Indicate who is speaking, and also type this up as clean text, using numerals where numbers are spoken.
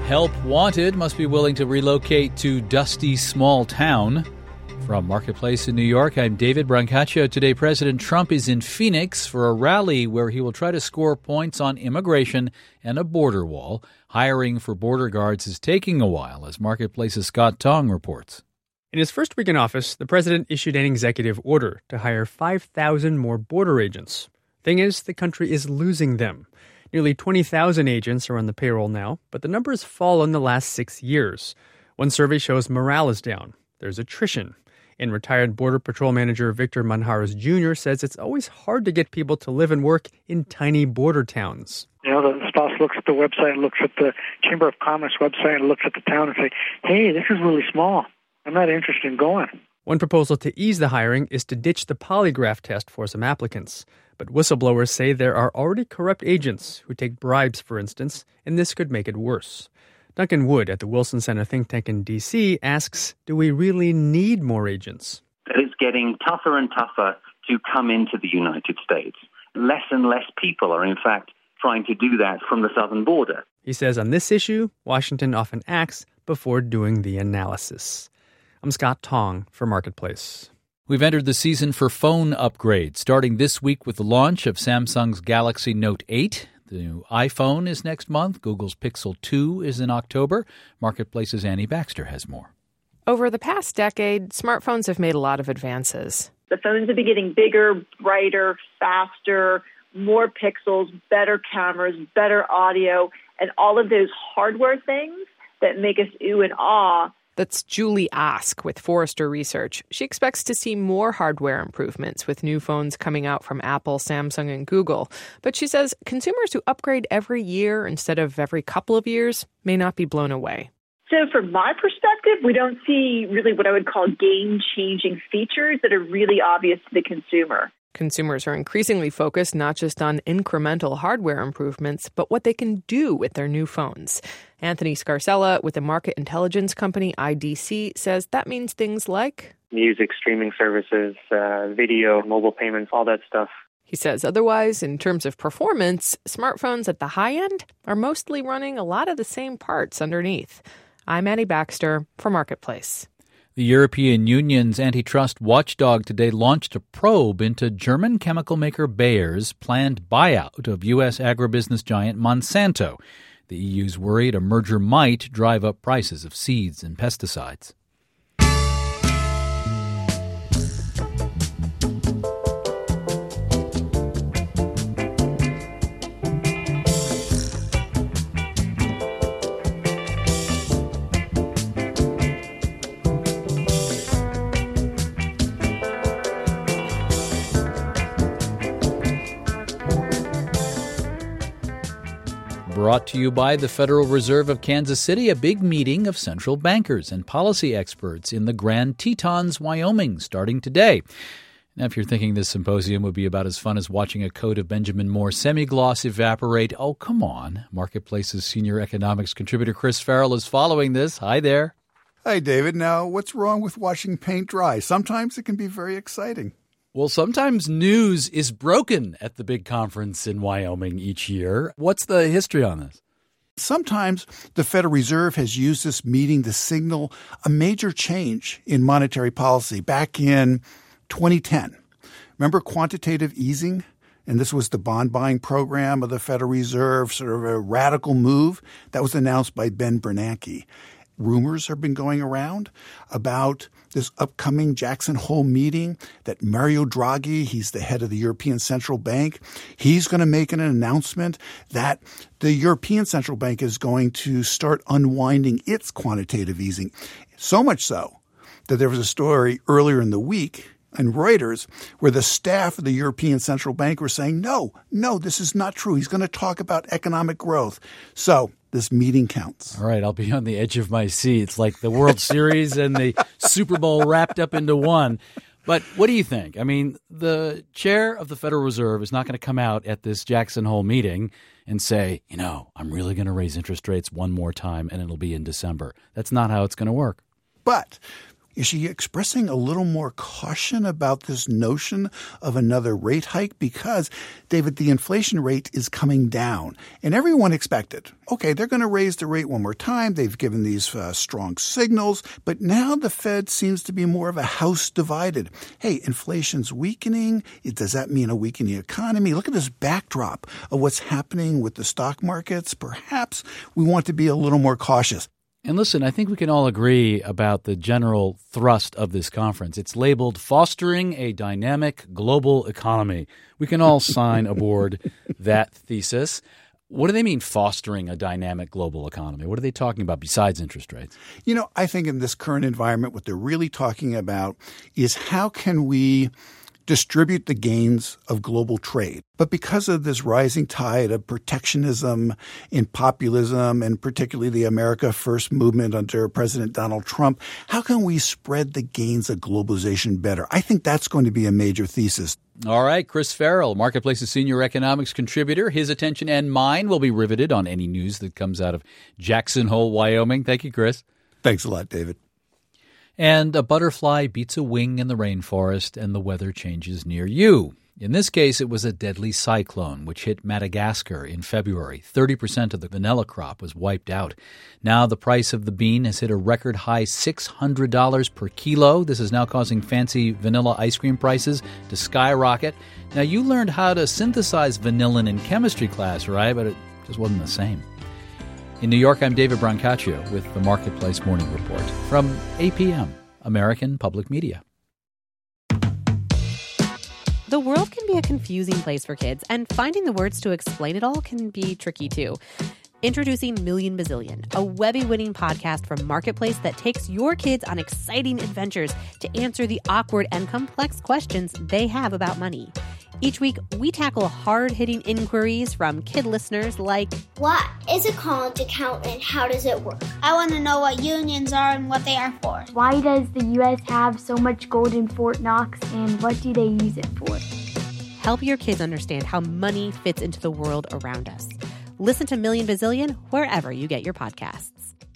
Speaker 1: Help wanted must be willing to relocate to dusty small town. From Marketplace in New York, I'm David Brancaccio. Today, President Trump is in Phoenix for a rally where he will try to score points on immigration and a border wall. Hiring for border guards is taking a while, as Marketplace's Scott Tong reports.
Speaker 2: In his first week in office, the president issued an executive order to hire 5,000 more border agents. Thing is, the country is losing them. Nearly 20,000 agents are on the payroll now, but the number has fallen the last 6 years. One survey shows morale is down. There's attrition. And retired Border Patrol Manager Victor Manjarres Jr. says it's always hard to get people to live and work in tiny border towns.
Speaker 3: You know, the spouse looks at the website, looks at the Chamber of Commerce website, and looks at the town and say, hey, this is really small. I'm not interested in going.
Speaker 2: One proposal to ease the hiring is to ditch the polygraph test for some applicants. But whistleblowers say there are already corrupt agents who take bribes, for instance, and this could make it worse. Duncan Wood at the Wilson Center think tank in D.C. asks, do we really need more agents?
Speaker 4: It's getting tougher and tougher to come into the United States. Less and less people are, in fact, trying to do that from the southern border.
Speaker 2: He says on this issue, Washington often acts before doing the analysis. I'm Scott Tong for Marketplace.
Speaker 1: We've entered the season for phone upgrades, starting this week with the launch of Samsung's Galaxy Note 8. The new iPhone is next month. Google's Pixel 2 is in October. Marketplace's Annie Baxter has more.
Speaker 5: Over the past decade, smartphones have made a lot of advances.
Speaker 6: The phones have been getting bigger, brighter, faster, more pixels, better cameras, better audio, and all of those hardware things that make us ooh and ah.
Speaker 5: That's Julie Ask with Forrester Research. She expects to see more hardware improvements with new phones coming out from Apple, Samsung, and Google. But she says consumers who upgrade every year instead of every couple of years may not be blown away.
Speaker 6: So from my perspective, we don't see really what I would call game-changing features that are really obvious to the consumer.
Speaker 5: Consumers are increasingly focused not just on incremental hardware improvements, but what they can do with their new phones. Anthony Scarcella with the market intelligence company IDC says that means things like
Speaker 7: music streaming services, video, mobile payments, all that stuff.
Speaker 5: He says otherwise, in terms of performance, smartphones at the high end are mostly running a lot of the same parts underneath. I'm Annie Baxter for Marketplace.
Speaker 1: The European Union's antitrust watchdog today launched a probe into German chemical maker Bayer's planned buyout of U.S. agribusiness giant Monsanto. The EU's worried a merger might drive up prices of seeds and pesticides. Brought to you by the Federal Reserve of Kansas City, a big meeting of central bankers and policy experts in the Grand Tetons, Wyoming, starting today. Now, if you're thinking this symposium would be about as fun as watching a coat of Benjamin Moore semi-gloss evaporate, oh, come on. Marketplace's senior economics contributor Chris Farrell is following this. Hi there.
Speaker 8: Hi, David. Now, what's wrong with watching paint dry? Sometimes it can be very exciting.
Speaker 1: Well, sometimes news is broken at the big conference in Wyoming each year. What's the history on this?
Speaker 8: Sometimes the Federal Reserve has used this meeting to signal a major change in monetary policy back in 2010. Remember quantitative easing? And this was the bond buying program of the Federal Reserve, sort of a radical move that was announced by Ben Bernanke. Rumors have been going around about this upcoming Jackson Hole meeting that Mario Draghi, he's the head of the European Central Bank, he's going to make an announcement that the European Central Bank is going to start unwinding its quantitative easing. So much so that there was a story earlier in the week in Reuters where the staff of the European Central Bank were saying, no, this is not true. He's going to talk about economic growth. So this meeting counts.
Speaker 1: All right, I'll be on the edge of my seat. It's like the World Series and the Super Bowl wrapped up into one. But what do you think? I mean, the chair of the Federal Reserve is not going to come out at this Jackson Hole meeting and say, I'm really going to raise interest rates one more time and it'll be in December. That's not how it's going to work.
Speaker 8: But Is she expressing a little more caution about this notion of another rate hike? Because, David, the inflation rate is coming down. And everyone expected, okay, they're going to raise the rate one more time. They've given these strong signals. But now the Fed seems to be more of a house divided. Hey, inflation's weakening. Does that mean a weakening economy? Look at this backdrop of what's happening with the stock markets. Perhaps we want to be a little more cautious.
Speaker 1: And listen, I think we can all agree about the general thrust of this conference. It's labeled Fostering a Dynamic Global Economy. We can all sign aboard that thesis. What do they mean, fostering a dynamic global economy? What are they talking about besides interest rates?
Speaker 8: You know, I think in this current environment, what they're really talking about is how can we distribute the gains of global trade. But because of this rising tide of protectionism and populism, and particularly the America First movement under President Donald Trump, how can we spread the gains of globalization better? I think that's going to be a major thesis.
Speaker 1: All right, Chris Farrell, Marketplace's senior economics contributor. His attention and mine will be riveted on any news that comes out of Jackson Hole, Wyoming. Thank you, Chris.
Speaker 8: Thanks a lot, David.
Speaker 1: And a butterfly beats a wing in the rainforest and the weather changes near you. In this case, it was a deadly cyclone which hit Madagascar in February. 30% of the vanilla crop was wiped out. Now the price of the bean has hit a record high $600 per kilo. This is now causing fancy vanilla ice cream prices to skyrocket. Now, you learned how to synthesize vanillin in chemistry class, right? But it just wasn't the same. In New York, I'm David Brancaccio with the Marketplace Morning Report from APM, American Public Media.
Speaker 9: The world can be a confusing place for kids, and finding the words to explain it all can be tricky too. Introducing Million Bazillion, a Webby-winning podcast from Marketplace that takes your kids on exciting adventures to answer the awkward and complex questions they have about money. Each week, we tackle hard-hitting inquiries from kid listeners like,
Speaker 10: what is a college account and how does it work? I want to know what unions are and what they are for.
Speaker 11: Why does the U.S. have so much gold in Fort Knox and what do they use it for?
Speaker 9: Help your kids understand how money fits into the world around us. Listen to Million Bazillion wherever you get your podcasts.